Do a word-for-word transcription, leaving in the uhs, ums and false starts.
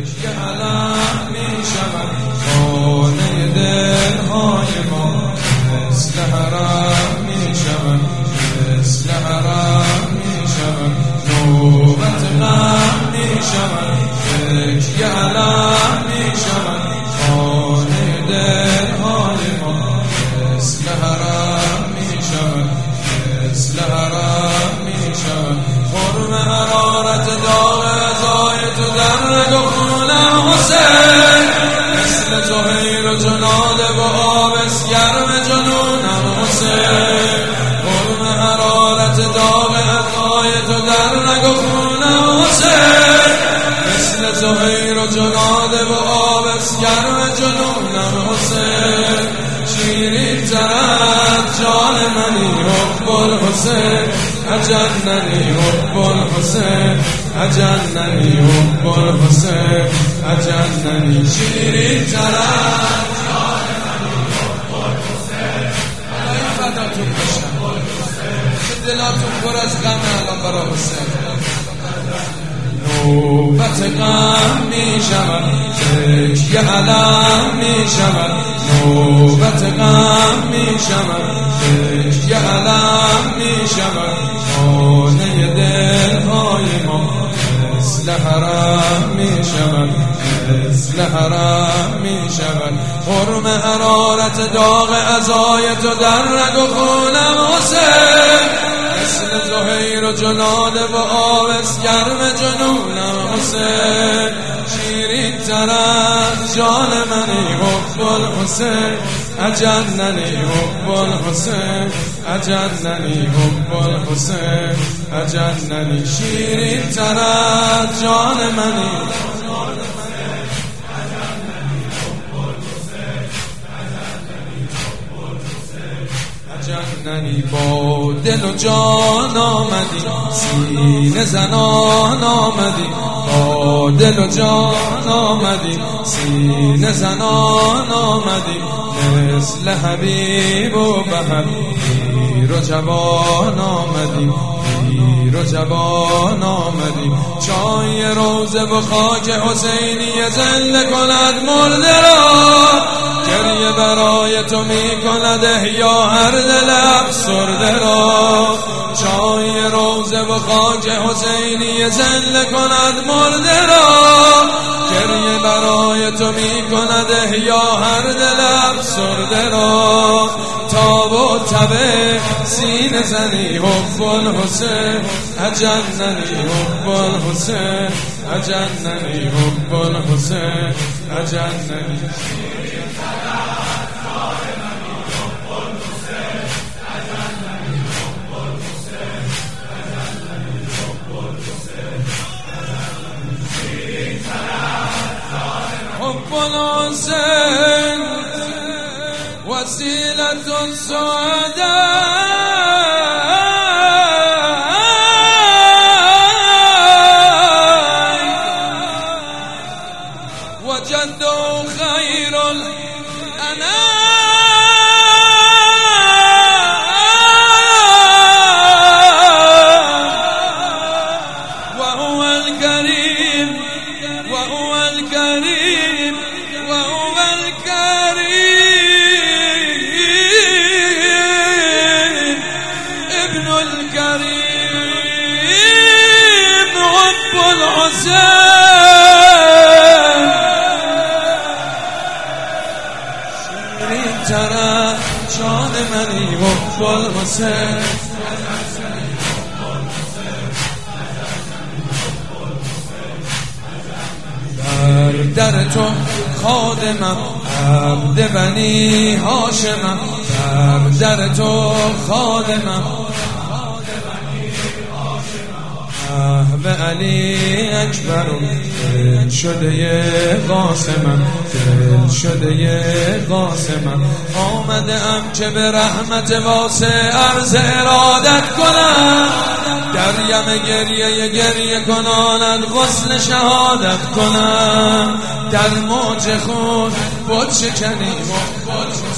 تکیه علم می شود خانه دلهای ما، مثل حرم می شود، مثل حرم می شود، نوبت غم می شود، تکیه علم می شود خانه دلهای ما، مثل حرم می شود، مثل حرم می شود. خرم حرارت داغ رضای تو در رگ و خونم حسین، مثل زهیر و جناد و آبس گرم جنونم حسین. خرم حرارت داغ رضای تو در رگ و خونم حسین، مثل زهیر و جناد و آبس گرم جنونم حسین. شیرین ترد جان منی حب الحسین، اجننی حب الحسین، اجننی حب الحسین، اجننی. شیرین ترد جان منی حب الحسین، الهی فداتون بشم که دلاتون پر از غمه الان برای حسین. نوبت غم می شود تکیه علم می شود، نوبت غم می شود تکیه علم می شود خانه دلهای ما، مثل حرم می شود، مثل حرم می شود. حرم حرارت داغ عزای تو در رگ و خونم حسین، مثل زهیر و جناد و آبس گرم جنونم حسین. شیرین تر از جان منی حب الحسین، اجننی حب الحسین، اجننی حب الحسین، اجننی. شیرین تر از جان منی جننی. با دل و جان آمدی سینه زنان آمدی، با دل و جان آمدی سینه زنان آمدی، مثل حبیب و بهر پیر و جوان آمدی، پیر و جوان آمدی. چای روزه و خاک حسینی زنده کند مرده را، گریه برای تو می کند احیا هر دل افسرده را. چای روزه و خاک حسینی زنده کند مرده را، گریه برای تو می کند احیا هر دل افسرده را. تاب و تبه سینه زنی حب الحسین، اجننی حب الحسین، اجننی حب الحسین، اجننی. حب الحسين وسيلة السعداء، وجده خير الأنام، وهو الكريم، وهو الكريم، وهو الكريم، ابن الكريم حب الحسين. شیرین تر جان منی حب الحسین، در در تو خادمم عبد بنی هاشمم، در در تو خادمم به علی اکبرم، دل شده قاسمم، دل شده قاسمم. آمده ام که به رحمت واسع عرض ارادت کنم، در یم گریه گریه کناند غسل شهادت کنم، در موج خود بود شکنیم